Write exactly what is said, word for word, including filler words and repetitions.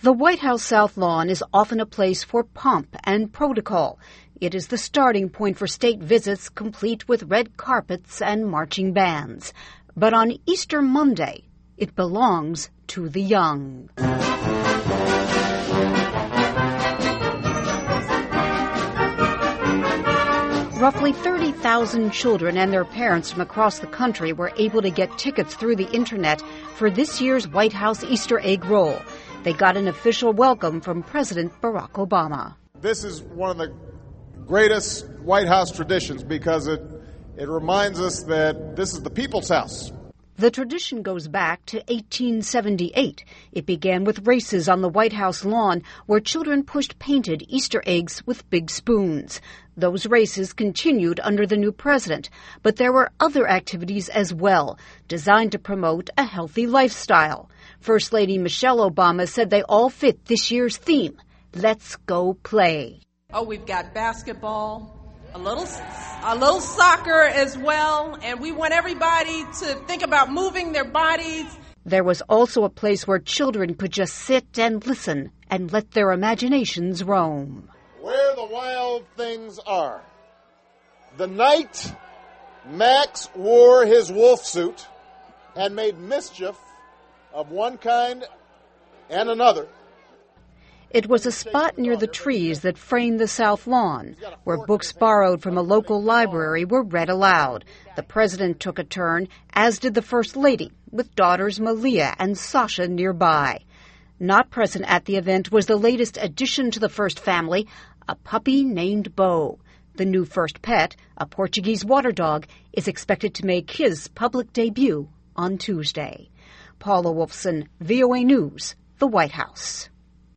The White House South Lawn is often a place for pomp and protocol. It is the starting point for state visits, complete with red carpets and marching bands. But on Easter Monday, it belongs to the young. Roughly thirty thousand children and their parents from across the country were able to get tickets through the Internet for this year's White House Easter egg roll. They got an official welcome from President Barack Obama. This is one of the greatest White House traditions because it, it reminds us that this is the people's house. The tradition goes back to eighteen seventy-eight. It began with races on the White House lawn where children pushed painted Easter eggs with big spoons. Those races continued under the new president, but there were other activities as well, designed to promote a healthy lifestyle. First Lady Michelle Obama said they all fit this year's theme, Let's Go Play. Oh, we've got basketball, a little a little soccer as well, and we want everybody to think about moving their bodies. There was also a place where children could just sit and listen and let their imaginations roam. Where the wild things are. The night Max wore his wolf suit and made mischief of one kind and another. It was a spot near the trees that framed the South Lawn, where books borrowed from a local library were read aloud. The president took a turn, as did the First Lady, with daughters Malia and Sasha nearby. Not present at the event was the latest addition to the first family, a puppy named Bo. The new first pet, a Portuguese water dog, is expected to make his public debut on Tuesday. Paula Wolfson, V O A News, the White House.